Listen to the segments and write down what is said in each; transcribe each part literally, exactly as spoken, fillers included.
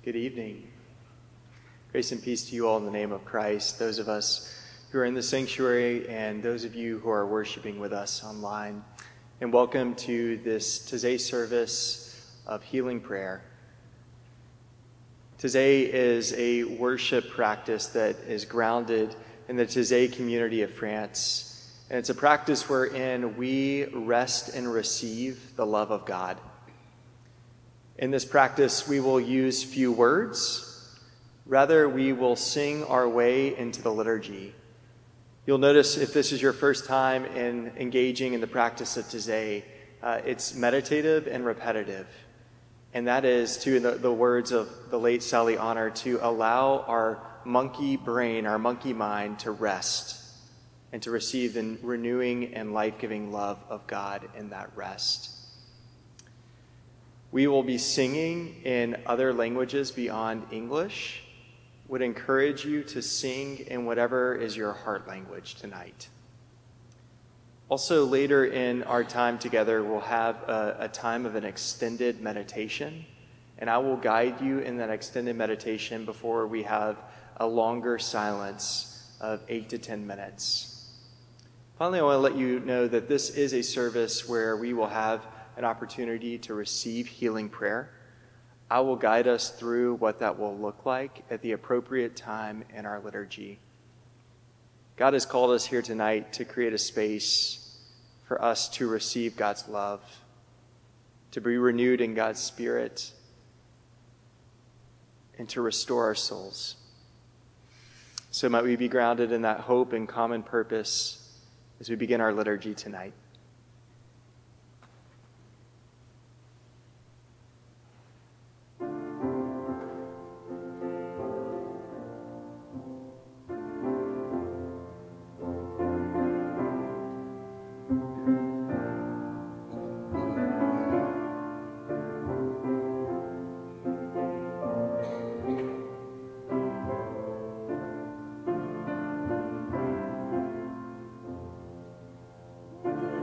Good evening. Grace and peace to you all in the name of Christ, those of us who are in the sanctuary and those of you who are worshiping with us online. And welcome to this Taizé service of healing prayer. Taizé is a worship practice that is grounded in the Taizé community of France. And it's a practice wherein we rest and receive the love of God. In this practice, we will use few words. Rather, we will sing our way into the liturgy. You'll notice if this is your first time in engaging in the practice of Taizé, uh, it's meditative and repetitive. And that is, to the, the words of the late Sally Honor, to allow our monkey brain, our monkey mind to rest and to receive the renewing and life-giving love of God in that rest. We will be singing in other languages beyond English. Would encourage you to sing in whatever is your heart language tonight. Also, later in our time together, we'll have a, a time of an extended meditation, and I will guide you in that extended meditation before we have a longer silence of eight to ten minutes. Finally, I want to let you know that this is a service where we will have an opportunity to receive healing prayer. I will guide us through what that will look like at the appropriate time in our liturgy. God has called us here tonight to create a space for us to receive God's love, to be renewed in God's Spirit, and to restore our souls. So might we be grounded in that hope and common purpose as we begin our liturgy tonight. Thank you.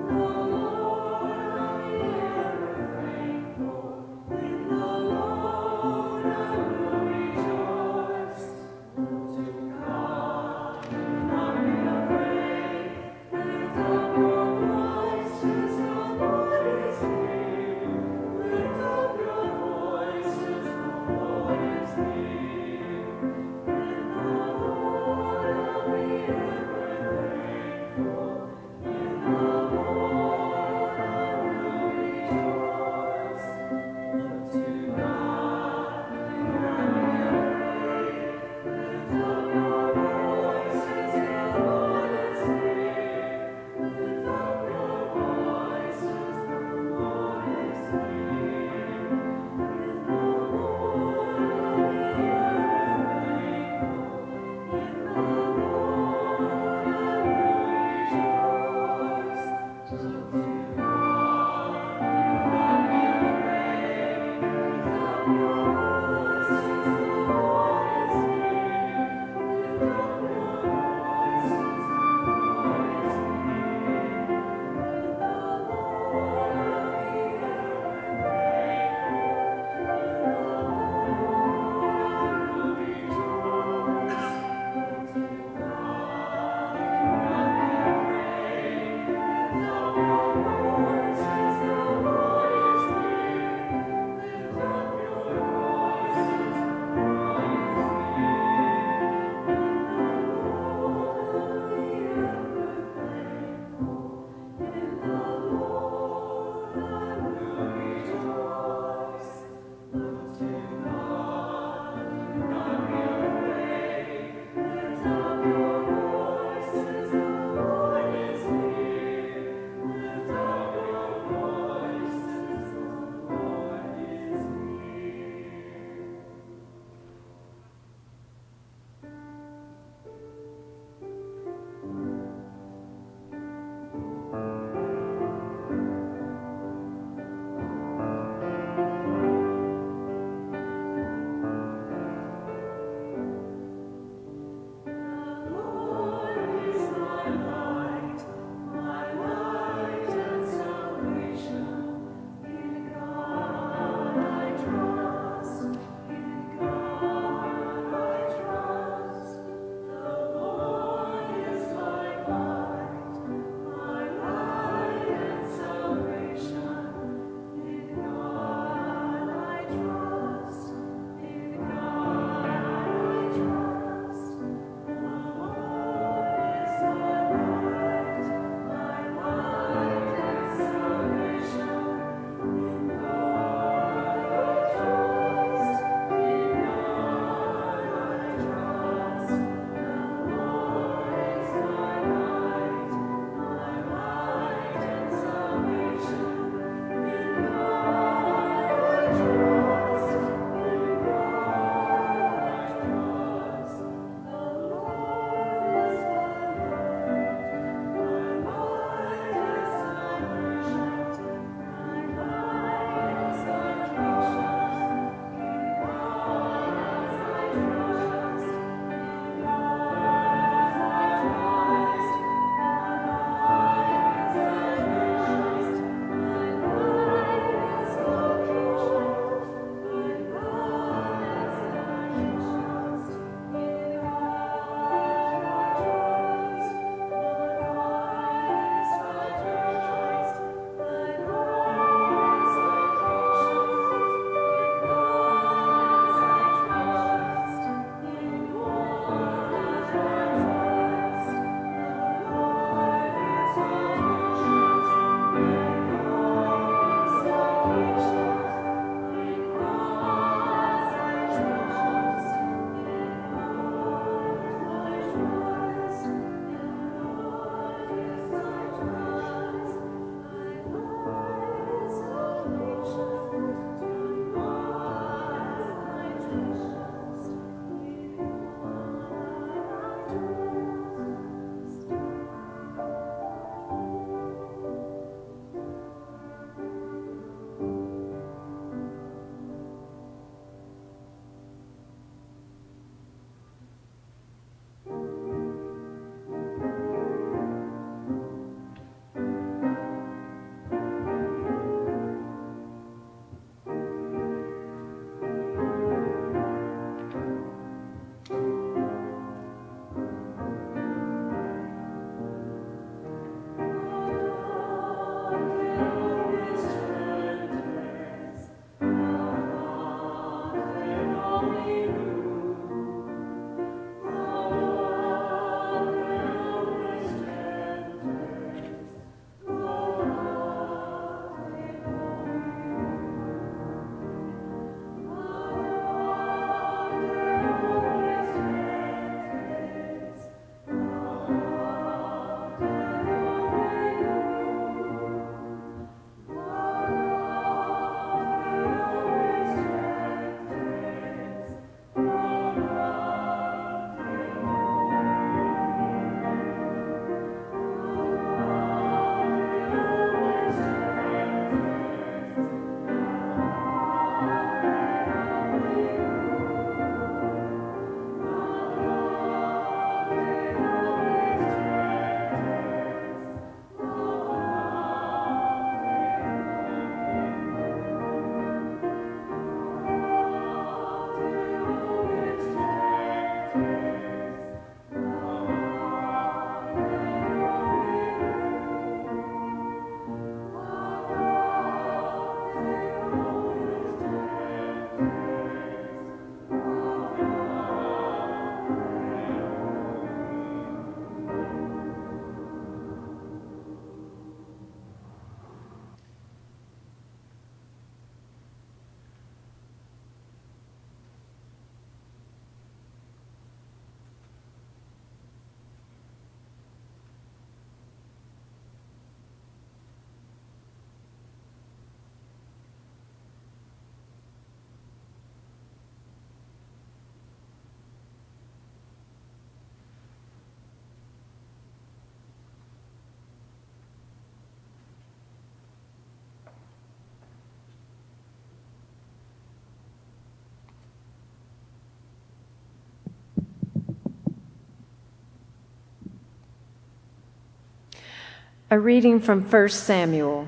A reading from First Samuel.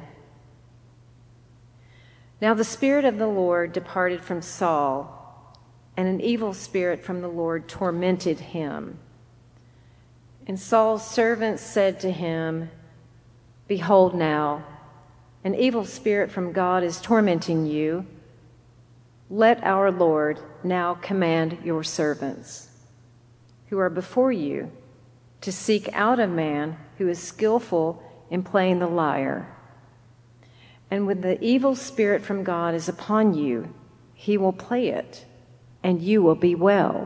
Now the Spirit of the Lord departed from Saul, and an evil spirit from the Lord tormented him. And Saul's servants said to him, "Behold now, an evil spirit from God is tormenting you. Let our Lord now command your servants, who are before you, to seek out a man who is skillful in playing the lyre. And when the evil spirit from God is upon you, he will play it, and you will be well."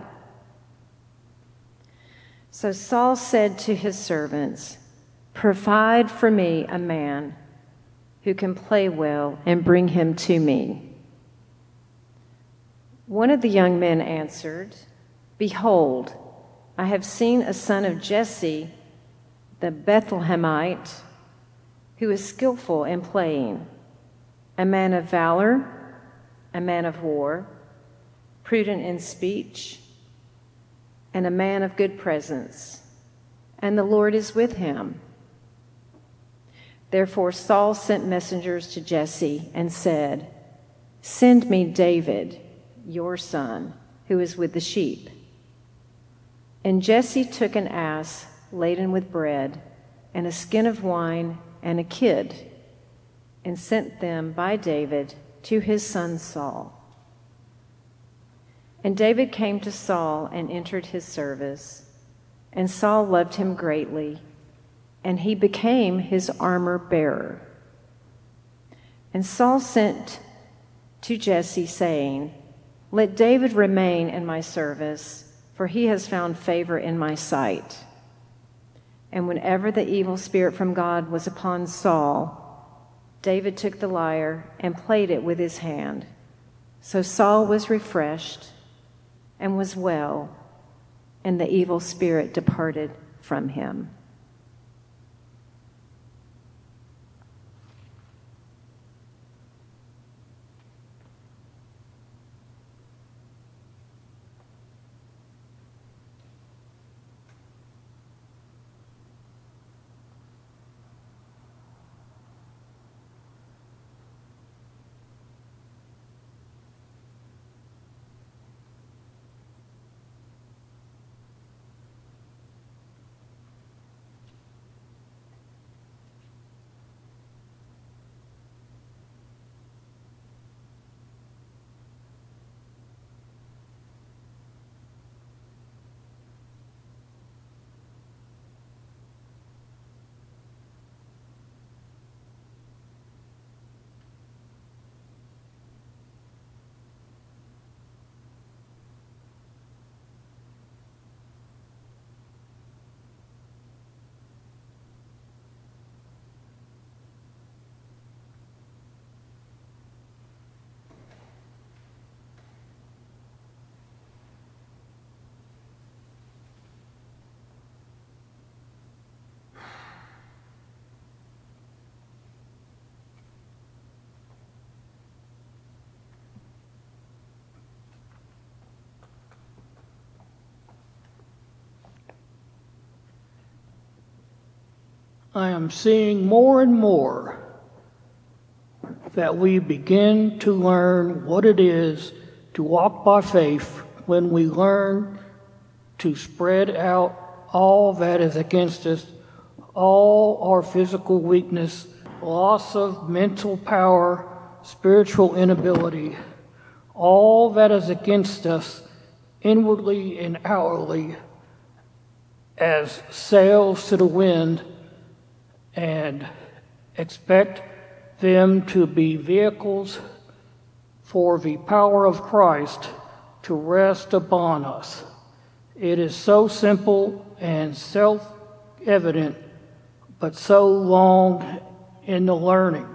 So Saul said to his servants, "Provide for me a man who can play well, and bring him to me." One of the young men answered, "Behold, I have seen a son of Jesse, the Bethlehemite, who is skillful in playing, a man of valor, a man of war, prudent in speech, and a man of good presence, and the Lord is with him." Therefore Saul sent messengers to Jesse and said, "Send me David, your son, who is with the sheep." And Jesse took an ass laden with bread and a skin of wine and a kid, and sent them by David to his son Saul. And David came to Saul and entered his service, and Saul loved him greatly, and he became his armor bearer. And Saul sent to Jesse, saying, "Let David remain in my service, for he has found favor in my sight." And whenever the evil spirit from God was upon Saul, David took the lyre and played it with his hand. So Saul was refreshed and was well, and the evil spirit departed from him. I am seeing more and more that we begin to learn what it is to walk by faith when we learn to spread out all that is against us, all our physical weakness, loss of mental power, spiritual inability, all that is against us inwardly and outwardly as sails to the wind, and expect them to be vehicles for the power of Christ to rest upon us. It is so simple and self-evident, but so long in the learning.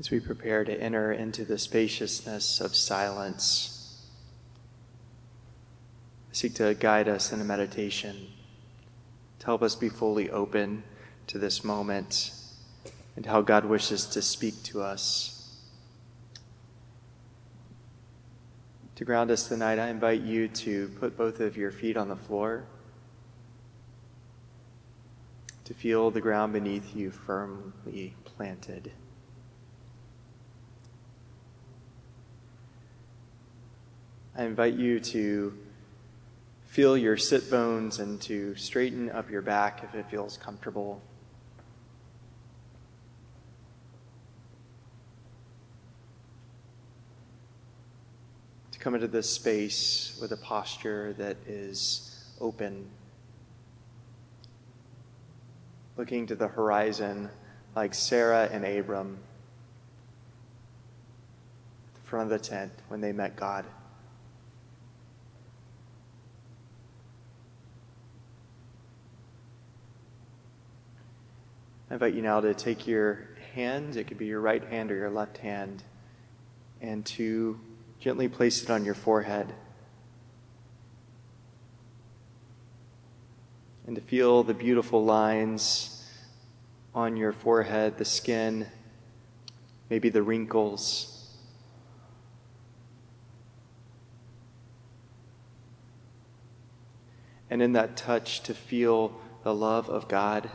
as we prepare to enter into the spaciousness of silence, seek to guide us in a meditation, to help us be fully open to this moment and how God wishes to speak to us. To ground us tonight, I invite you to put both of your feet on the floor, to feel the ground beneath you firmly planted. I invite you to feel your sit bones and to straighten up your back if it feels comfortable. To come into this space with a posture that is open, looking to the horizon like Sarah and Abram at the front of the tent when they met God. I invite you now to take your hand, it could be your right hand or your left hand, and to gently place it on your forehead. And to feel the beautiful lines on your forehead, the skin, maybe the wrinkles. And in that touch, to feel the love of God,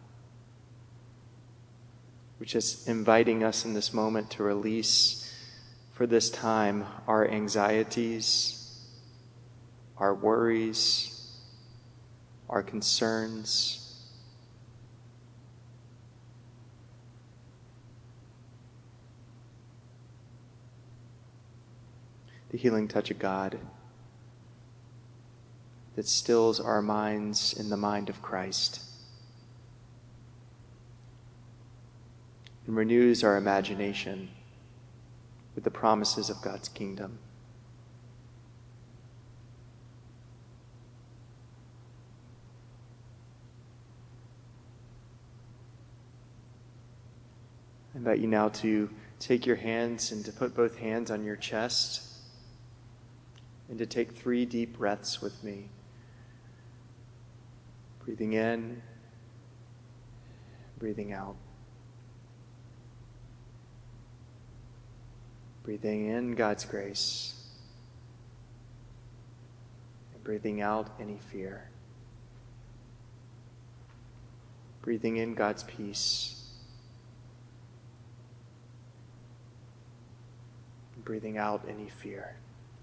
which is inviting us in this moment to release for this time our anxieties, our worries, our concerns. The healing touch of God that stills our minds in the mind of Christ and renews our imagination with the promises of God's kingdom. I invite you now to take your hands and to put both hands on your chest and to take three deep breaths with me. Breathing in, breathing out. Breathing in God's grace, and breathing out any fear. Breathing in God's peace, and breathing out any fear.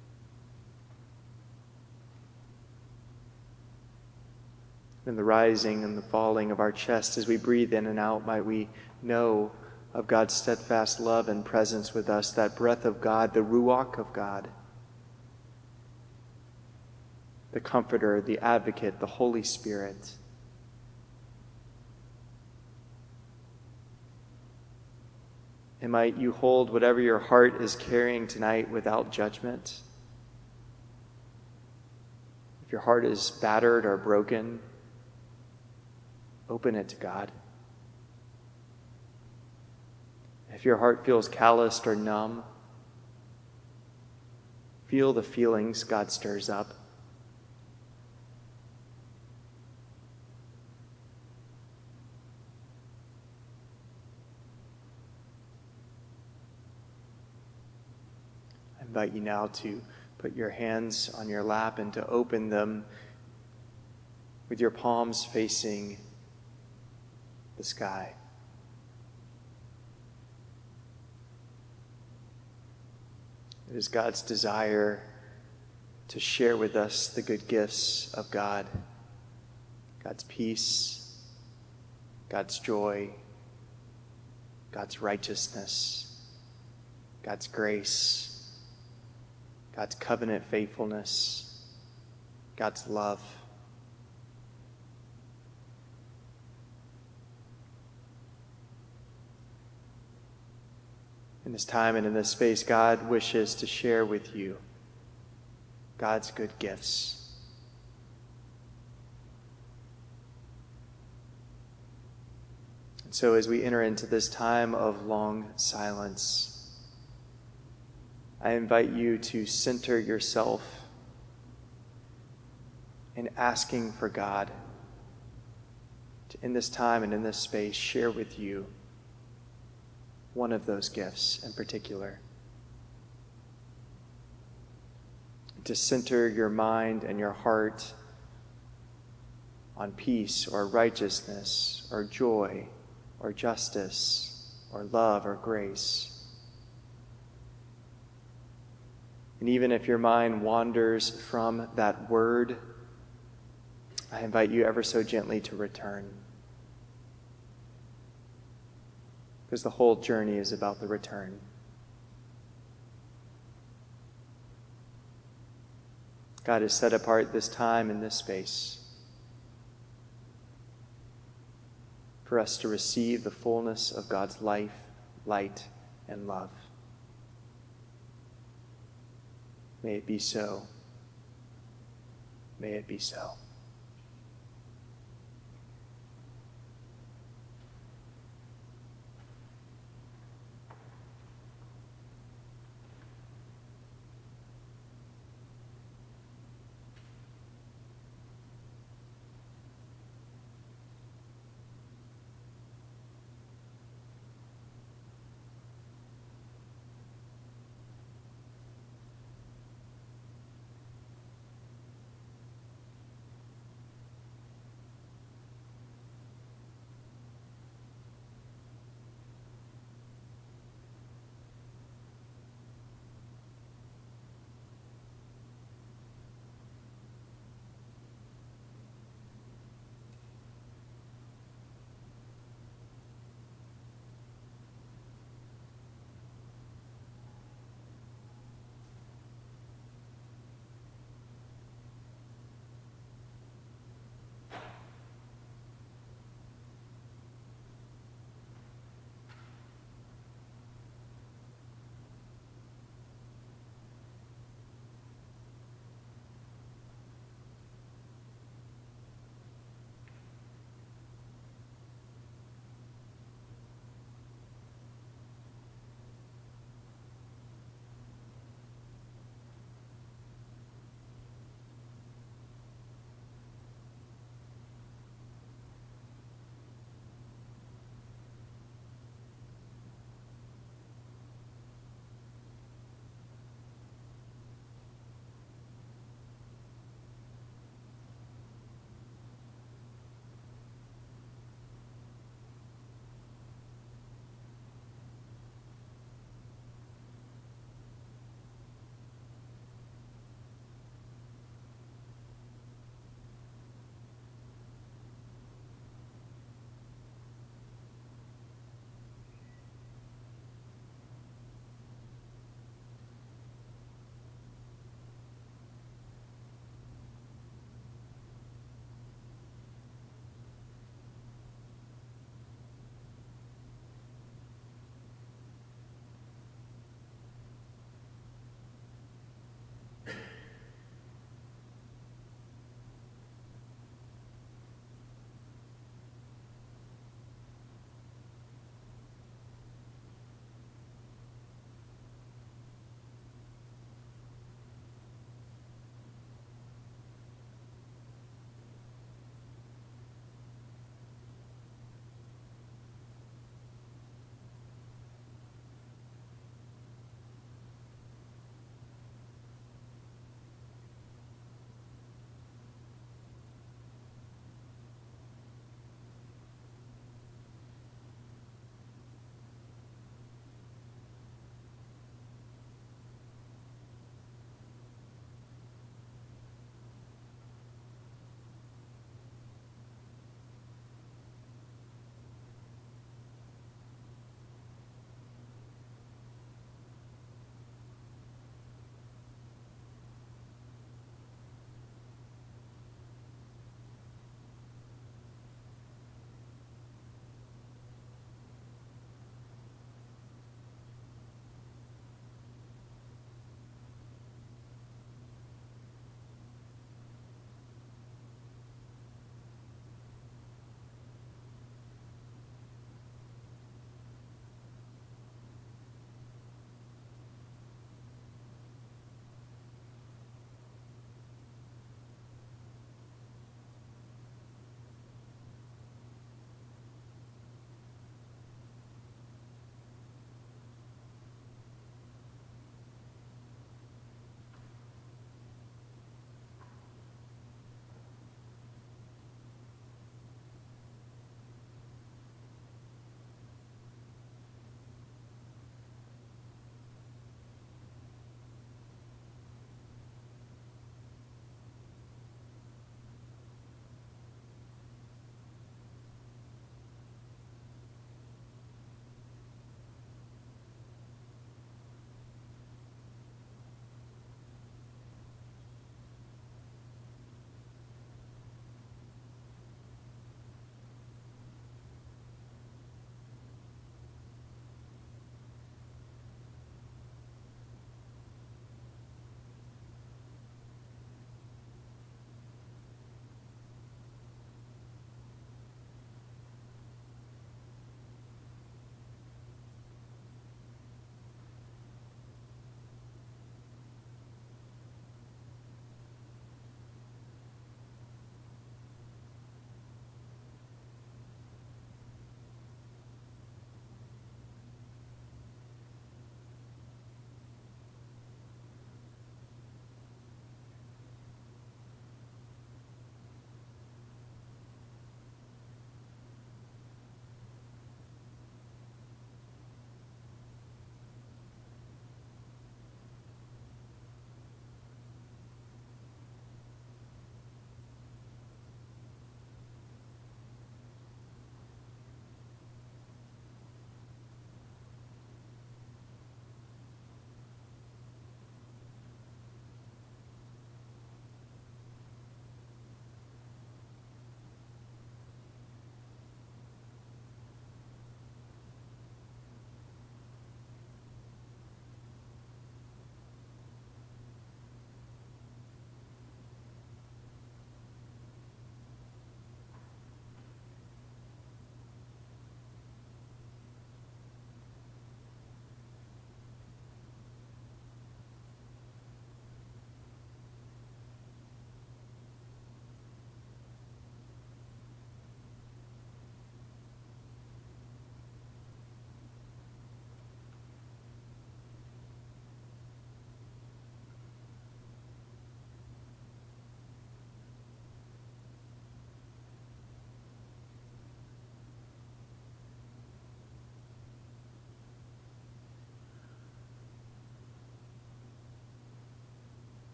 In the rising and the falling of our chest as we breathe in and out, might we know of God's steadfast love and presence with us, that breath of God, the Ruach of God, the Comforter, the Advocate, the Holy Spirit. And might you hold whatever your heart is carrying tonight without judgment. If your heart is battered or broken, open it to God. If your heart feels calloused or numb, feel the feelings God stirs up. I invite you now to put your hands on your lap and to open them with your palms facing the sky. It is God's desire to share with us the good gifts of God, God's peace, God's joy, God's righteousness, God's grace, God's covenant faithfulness, God's love. In this time and in this space, God wishes to share with you God's good gifts. And So as we enter into this time of long silence, I invite you to center yourself in asking for God to, in this time and in this space, share with you one of those gifts in particular. To center your mind and your heart on peace or righteousness or joy or justice or love or grace. And even if your mind wanders from that word, I invite you ever so gently to return. Because the whole journey is about the return. God has set apart this time and this space for us to receive the fullness of God's life, light, and love. May it be so. May it be so.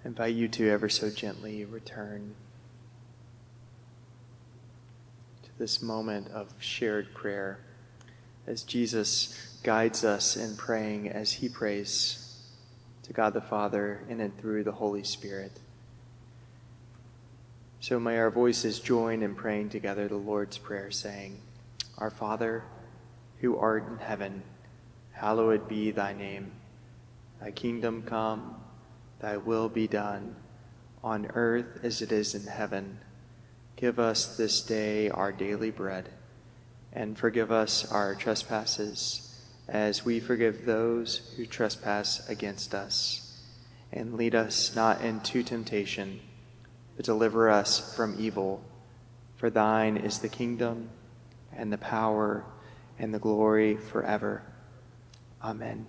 I invite you to ever so gently return to this moment of shared prayer as Jesus guides us in praying as he prays to God the Father in and through the Holy Spirit. So may our voices join in praying together the Lord's Prayer, saying, Our Father, who art in heaven, hallowed be thy name. Thy kingdom come, thy will be done, on earth as it is in heaven. Give us this day our daily bread, and forgive us our trespasses, as we forgive those who trespass against us. And lead us not into temptation, but deliver us from evil. For thine is the kingdom, and the power, and the glory forever. Amen.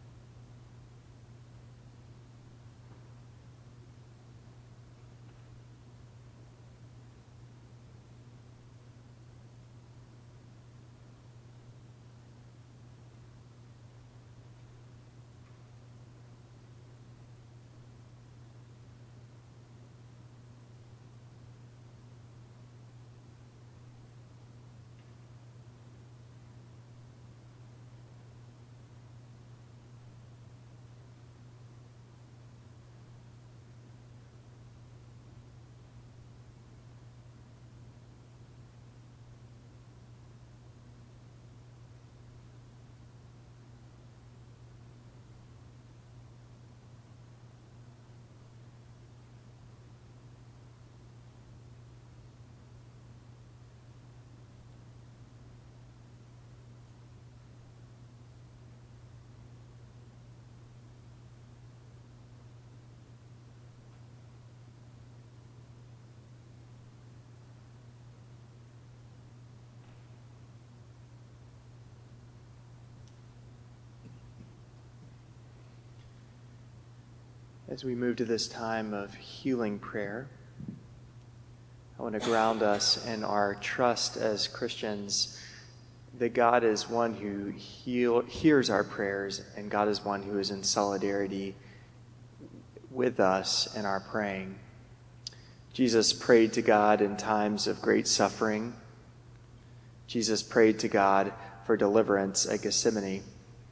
As we move to this time of healing prayer, I want to ground us in our trust as Christians that God is one who heal, hears our prayers, and God is one who is in solidarity with us in our praying. Jesus prayed to God in times of great suffering. Jesus prayed to God for deliverance at Gethsemane.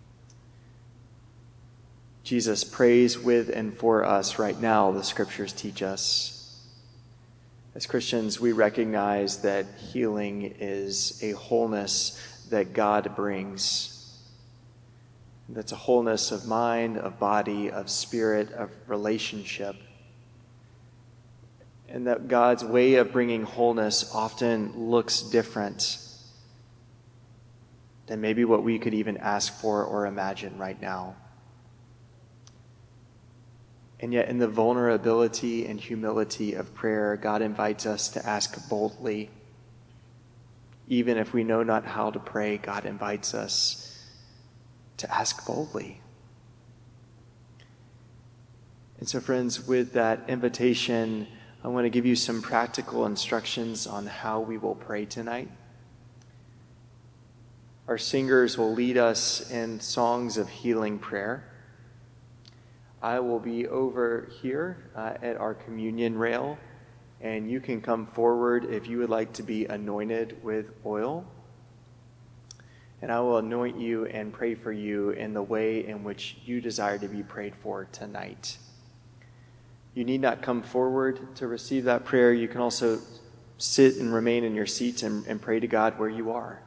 Jesus prays with and for us right now, the scriptures teach us. As Christians, we recognize that healing is a wholeness that God brings. That's a wholeness of mind, of body, of spirit, of relationship. And that God's way of bringing wholeness often looks different than maybe what we could even ask for or imagine right now. And yet in the vulnerability and humility of prayer, God invites us to ask boldly. Even if we know not how to pray, God invites us to ask boldly. And so, friends, with that invitation, I want to give you some practical instructions on how we will pray tonight. Our singers will lead us in songs of healing prayer. I will be over here uh, at our communion rail, and you can come forward if you would like to be anointed with oil. And I will anoint you and pray for you in the way in which you desire to be prayed for tonight. You need not come forward to receive that prayer. You can also sit and remain in your seats and, and pray to God where you are.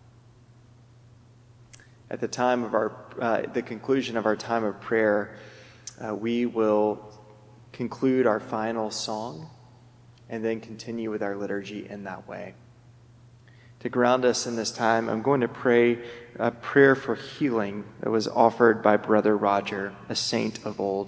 At the time of our, uh, the conclusion of our time of prayer, Uh, we will conclude our final song and then continue with our liturgy in that way. To ground us in this time, I'm going to pray a prayer for healing that was offered by Brother Roger, a saint of old.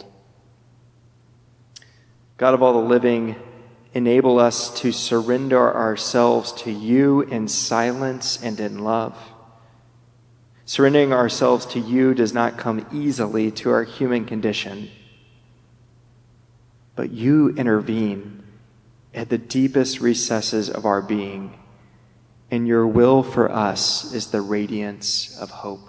God of all the living, enable us to surrender ourselves to you in silence and in love. Surrendering ourselves to you does not come easily to our human condition, but you intervene at the deepest recesses of our being, and your will for us is the radiance of hope.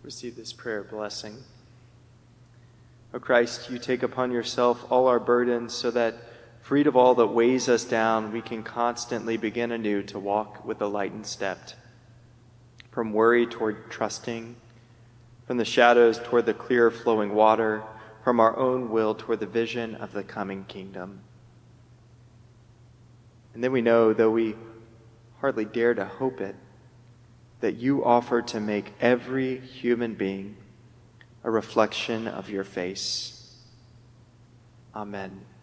Receive this prayer blessing. O Christ, you take upon yourself all our burdens so that, freed of all that weighs us down, we can constantly begin anew to walk with a lightened step. From worry toward trusting, from the shadows toward the clear flowing water, from our own will toward the vision of the coming kingdom. And then we know, though we hardly dare to hope it, that you offer to make every human being a reflection of your face. Amen.